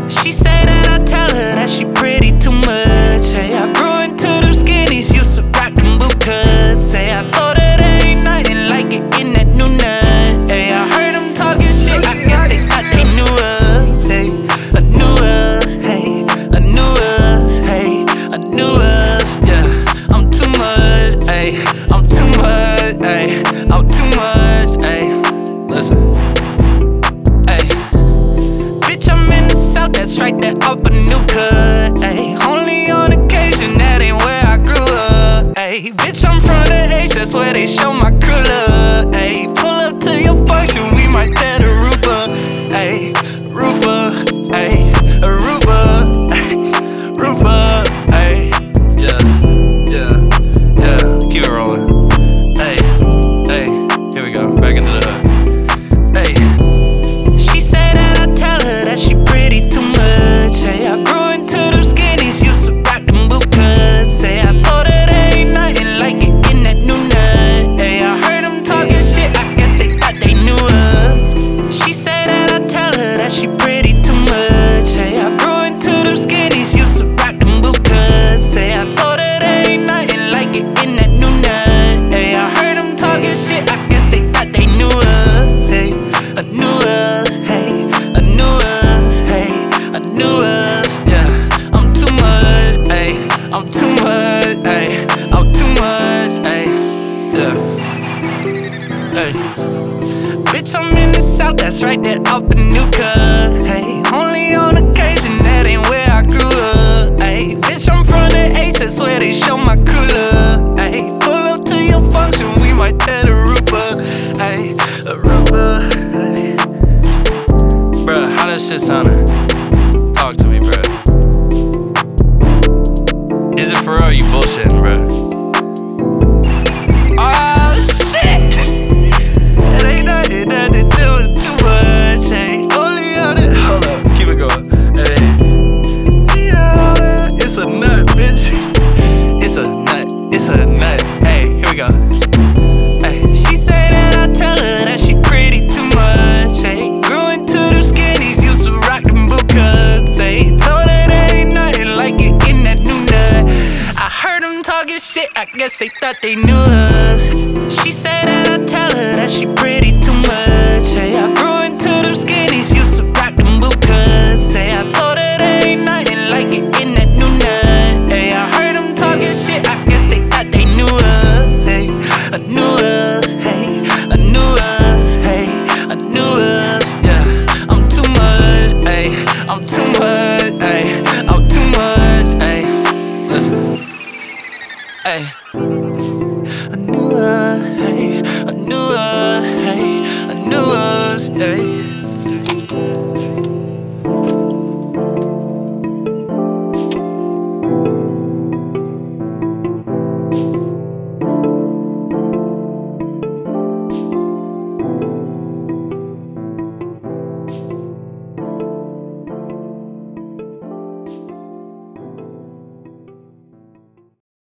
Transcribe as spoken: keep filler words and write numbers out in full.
She say that I tell her that she pretty too much. Hey, I grew into them skinnies, used to rock them boot cuts. Say I told her there ain't nothing like it in that new nut. Hey, I heard them talking shit, I guess they thought they knew us. Hey, I knew us. Hey, I knew us. Hey, I knew us. Yeah, I'm too much. Hey, I'm too much. Hey, I'm too much. Hey, listen. That's right, that up a new cut. Ayy, only on occasion, that ain't where I grew up. Ayy, bitch, I'm from the H, that's where they show my crew love. Ayy, pull up to your function, we might tear the roof up. Ayy, roof up, ayy, a roof up, ayy, roof up, ayy. Yeah, yeah, yeah, keep it rolling. Ayy, ayy, here we go, back into the hood. I'm too much, ayy, I'm too much, ayy, yeah, ayy. Bitch, I'm in the South, that's right, that up a new cut. Ayy, only on occasion, that ain't where I grew up. Ayy, bitch, I'm from the H, that's where they show my crew love. Ayy, pull up to your function, we might tear the roof up. Ayy, a roof up, ayy. Bruh, how that shit soundin'? Talk to me, bruh. Is it for real or you bullshitting, bruh? Oh, shit! It ain't nothing, nothing to it too much, hey. Only on it, hold up, keep it going, hey. Yeah, it's a nut, bitch. It's a nut, it's a nut, hey, here we go. Hey, she say that I tell her that she pretty too much, hey. Grew into them skinnies, used to rock them boot cuts, hey. Told her there ain't nothing like it in that new nut. I heard them talking shit, I guess they thought they knew us.